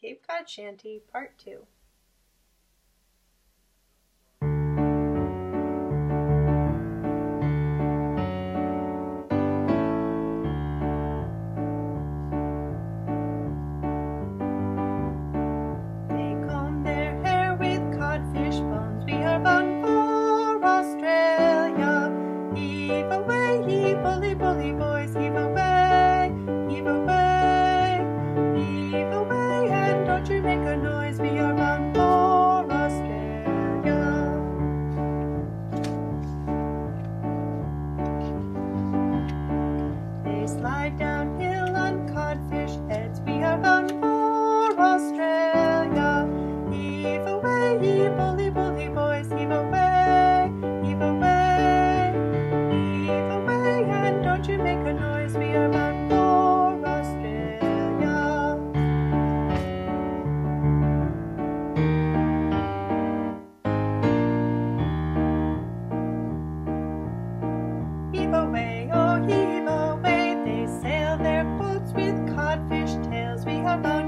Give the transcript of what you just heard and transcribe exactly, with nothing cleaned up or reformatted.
Cape Cod Shanty, Part two. They comb their hair with codfish bones. We are bound for Australia. Heave away, ye bully, bully boys. Heave away, heave away, heave away, and don't you make a noise. We are bound for Australia. They slide downhill on codfish heads. We are bound for Australia. Heave away, ye bully, bully boys. Heave away, heave away, heave away, and don't you make a noise. We are bound for Australia. Heave away, oh heave away, they sail their boats with codfish tails. We are bound